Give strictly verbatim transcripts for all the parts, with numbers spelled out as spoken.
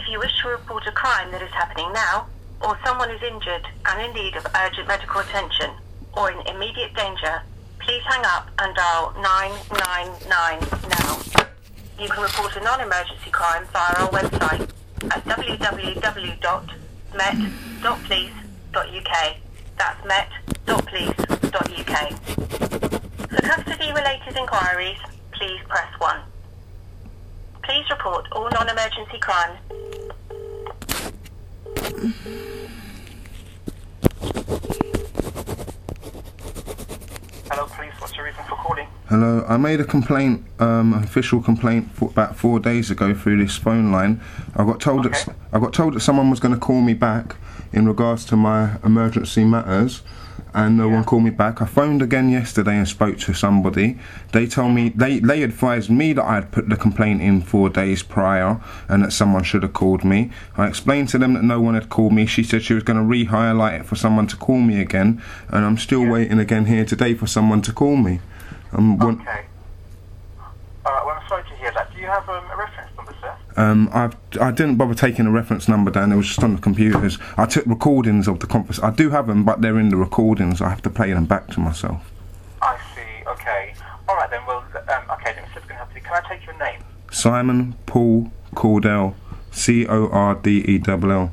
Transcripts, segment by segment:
you wish to report a crime that is happening now, or someone is injured and in need of urgent medical attention, or in immediate danger, please hang up and dial nine nine nine now. You can report a non-emergency crime via our website at w w w dot met dot police dot u k. That's met dot police dot u k. For custody-related inquiries, please press one. Please report all non-emergency crimes. Hello, police. What's your reason for calling? Hello, I made a complaint, um, an official complaint, for about four days ago through this phone line. I got told okay. that I got told that someone was going to call me back in regards to my emergency matters, and no yeah. one called me back. I phoned again yesterday and spoke to somebody. They told me they they advised me that I had put the complaint in four days prior and that someone should have called me. I explained to them that no one had called me. She said she was going to re-highlight it for someone to call me again, and I'm still yeah. waiting again here today for someone to call me. Um, okay. Alright, well, I'm sorry to hear that. Do you have um, a reference number, sir? Um, I've, I didn't bother taking a reference number down. It was just on the computers. I took recordings of the conference. I do have them, but they're in the recordings. I have to play them back to myself. I see. Okay. All right then. Well, um, okay. Then, Mister Gonna have to. Can I take your name? Simon Paul Cordell, C O R D E L L.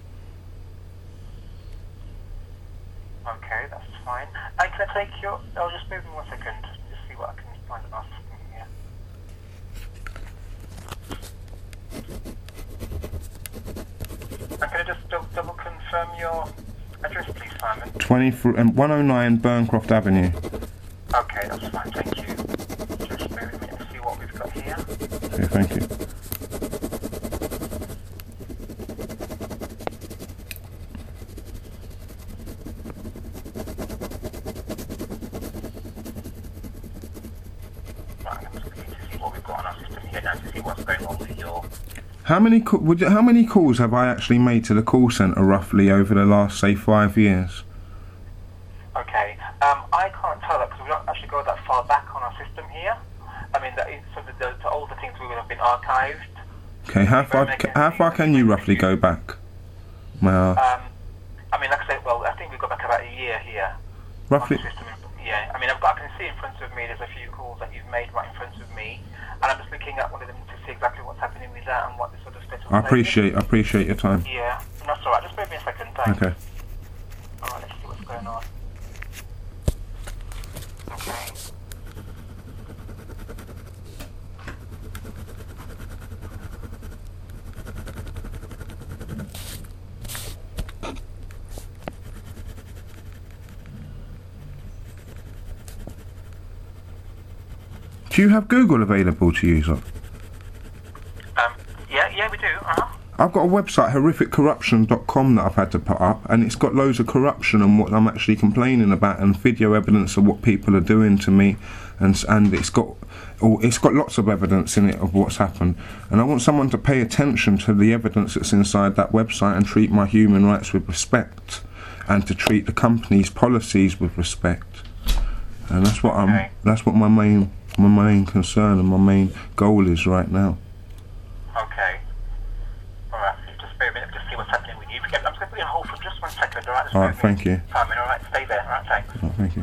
Okay, that's fine. And can I take your? I'll just bear with me one second. Just see what I can find in our system here. And can I just double, double confirm your address, please, Simon? twenty-three, um, one oh nine Burncroft Avenue. Okay, that's fine. Thank you. Just bear with me and see what we've got here. Okay, thank you. Right, I'm just looking to see what we've got on our system here now to see what's going on with your. How many co- would you, how many calls have I actually made to the call centre roughly over the last, say, five years? Okay, um, I can't tell that because we don't actually go that far back on our system here. I mean, that is, so the, the, the older things would have been archived. Okay, how far ca- how far can you roughly go back? Well, Um, I mean, like I said, well, I think we go back about a year here. roughly. On the system. Yeah, I mean, I've got, I can see in front of me. There's a few calls that you've made right in front of me, and I'm just looking at one of them to see exactly what's happening with that and what the sort of status. I appreciate I appreciate your time. Yeah, that's all right. Just wait me a second. Thanks. Okay. All right, let's see what's going on. Okay. Do you have Google available to use? Um, yeah, yeah, we do. Uh-huh. I've got a website, horrific corruption dot com, that I've had to put up, and it's got loads of corruption and what I'm actually complaining about, and video evidence of what people are doing to me, and and it's got oh, it's got lots of evidence in it of what's happened, and I want someone to pay attention to the evidence that's inside that website and treat my human rights with respect, and to treat the company's policies with respect, and that's what I'm. Okay. That's what my main my main concern and my main goal is right now. Okay. Alright, just bear a minute, just see what's happening with you. I'm just going to put you on hold for just one second, alright? Alright, thank you. Simon, alright, stay there, alright, thanks. Oh, thank you.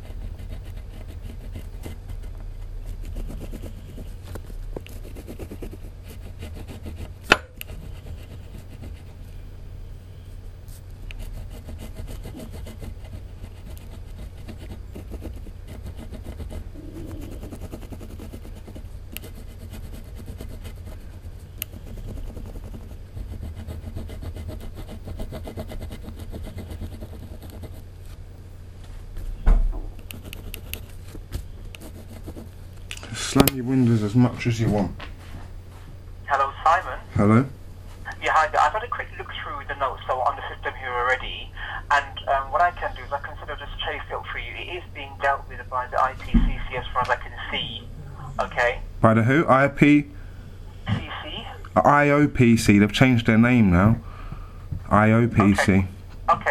Slam your windows as much as you want. Hello, Simon. Hello? Yeah, hi there. I've had a quick look through the notes so on the system here already, and um, what I can do is I can sort of just chase it up for you. It is being dealt with by the I P C C as far as I can see. Okay? By the who? I P? C C? I O P C. They've changed their name now. I O P C. Okay, okay well, uh,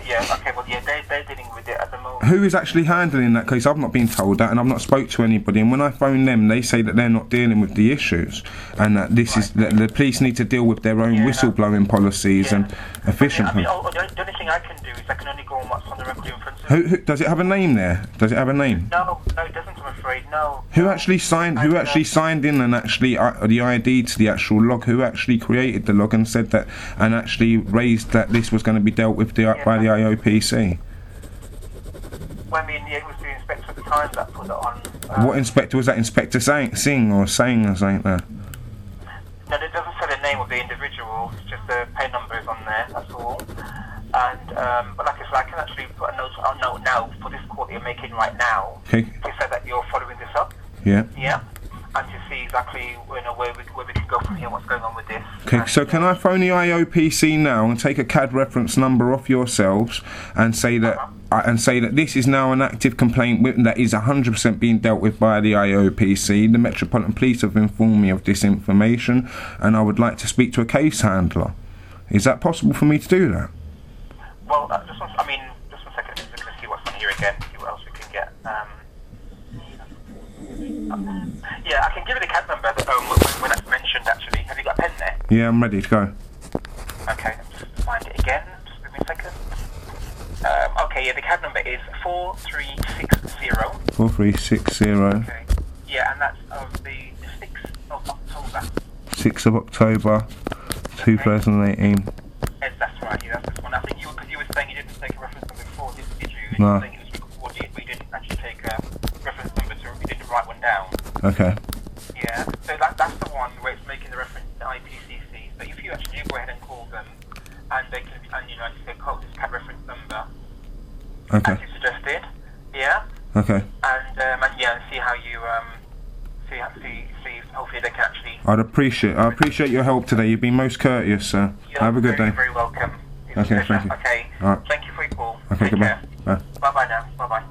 yeah, okay, well, yeah, they, they're dealing with it at the moment. Who is actually handling that case? I've not been told that, and I've not spoke to anybody. And when I phone them, they say that they're not dealing with the issues, and that this right. is that the police need to deal with their own yeah, whistleblowing policies yeah. and efficient. I mean, I mean, oh, the only thing I can do is I can only go on what's on the record in front of me. Who, who does it have a name there? Does it have a name? No, no, it doesn't. I'm afraid, no. Who actually signed? Who and, actually uh, signed in and actually uh, the I D to the actual log? Who actually created the log and said that and actually raised that this was going to be dealt with the, yeah, by the I O P C? Well, I mean, yeah, it was the inspector at the time that put it on. Um, what inspector was that? Inspector Singh, Singh or Singh or something there? No, it doesn't say the name of the individual. It's just the pay number is on there. That's all. And um, but like I said, I can actually put a note, a note now for this call that you're making right now. Okay. To say that you're following this up. Yeah. Yeah. And to see exactly, you know, where we where we can go from here, what's going on with this. Okay, and, so can I phone the I O P C now and take a C A D reference number off yourselves and say that uh-huh. uh, and say that this is now an active complaint with, that is one hundred percent being dealt with by the I O P C. The Metropolitan Police have informed me of this information, and I would like to speak to a case handler. Is that possible for me to do that? Well, uh, just one, I mean, just one second. Just going to see what's on here again. See what else we can get. Um, Yeah, I can give you the C A D number um, when, when that's mentioned, actually. Have you got a pen there? Yeah, I'm ready to go. Okay, just find it again. Just give me a second. Um, okay, yeah, the C A D number is four three six zero. four three six zero. Okay. Yeah, and that's of the sixth of October. sixth of October, two thousand eighteen. Yes, that's right, yeah, that's this one. I think you were, cause you were saying you didn't take a reference number before, did, did you? And No. You were saying it was recorded, but you didn't actually take a reference number, to, you didn't write one down. Okay. Yeah, so that, that's the one where it's making the reference to I P C C. So if you actually do go ahead and call them, and they can, and you know, you say quote this C A D reference number, Okay. as you suggested, yeah, Okay. and um, and yeah, and see how you um, see how see see if hopefully they can actually. I'd appreciate I appreciate your help today. You've been most courteous, sir. You're Have a good very, day. Very welcome. It's Okay, a pleasure. thank you. Okay. All right. Thank you for your call. Okay, Take goodbye. care. Bye. Bye bye now. Bye bye.